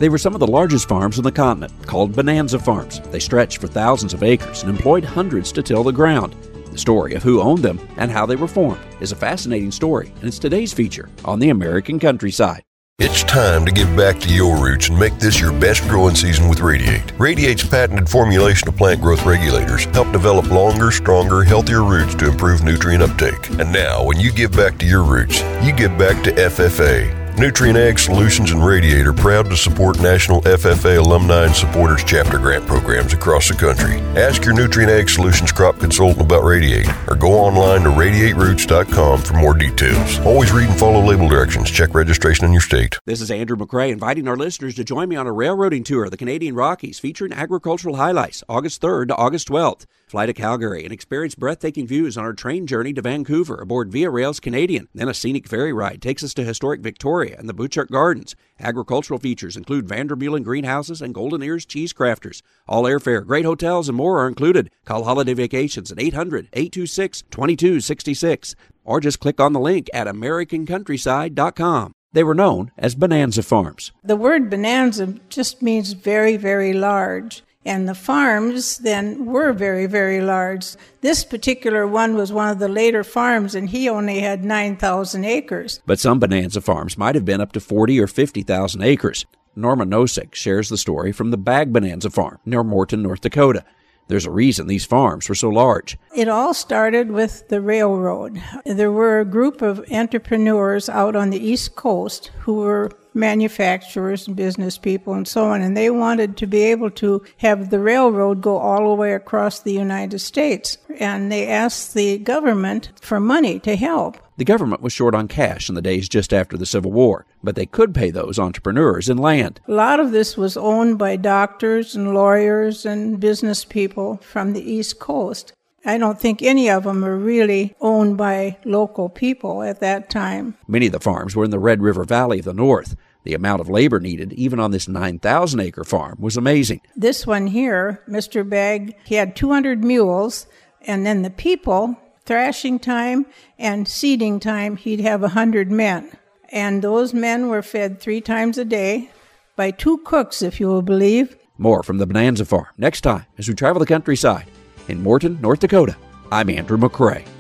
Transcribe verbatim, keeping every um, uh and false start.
They were some of the largest farms on the continent, called bonanza farms. They stretched for thousands of acres and employed hundreds to till the ground. The story of who owned them and how they were formed is a fascinating story, and it's today's feature on the American Countryside. It's time to give back to your roots and make this your best growing season with Radiate. Radiate's patented formulation of plant growth regulators help develop longer, stronger, healthier roots to improve nutrient uptake. And now, when you give back to your roots, you give back to F F A. Nutrient Ag Solutions and Radiate are proud to support National F F A Alumni and Supporters Chapter Grant programs across the country. Ask your Nutrient Ag Solutions crop consultant about Radiate or go online to radiate roots dot com for more details. Always read and follow label directions. Check registration in your state. This is Andrew McCrae inviting our listeners to join me on a railroading tour of the Canadian Rockies featuring agricultural highlights August third to August twelfth. Fly to Calgary and experience breathtaking views on our train journey to Vancouver aboard Via Rail's Canadian. Then a scenic ferry ride takes us to historic Victoria and the Butchart Gardens. Agricultural features include Vandermeulen greenhouses and Golden Ears cheese crafters. All airfare, great hotels, and more are included. Call Holiday Vacations at eight hundred, eight two six, two two six six or just click on the link at american countryside dot com. They were known as bonanza farms. The word bonanza just means very, very large. And the farms then were very, very large. This particular one was one of the later farms, and he only had nine thousand acres. But some bonanza farms might have been up to forty or fifty thousand acres. Norma Nosek shares the story from the Bag Bonanza Farm near Morton, North Dakota. There's a reason these farms were so large. It all started with the railroad. There were a group of entrepreneurs out on the East Coast who were manufacturers and business people and so on, and they wanted to be able to have the railroad go all the way across the United States. And they asked the government for money to help. The government was short on cash in the days just after the Civil War, but they could pay those entrepreneurs in land. A lot of this was owned by doctors and lawyers and business people from the East Coast. I don't think any of them were really owned by local people at that time. Many of the farms were in the Red River Valley of the North. The amount of labor needed, even on this nine thousand acre farm, was amazing. This one here, Mister Bagg, he had two hundred mules, and then the people, thrashing time and seeding time, he'd have one hundred men. And those men were fed three times a day by two cooks, if you will believe. More from the Bonanza Farm next time as we travel the countryside. In Morton, North Dakota, I'm Andrew McCrae.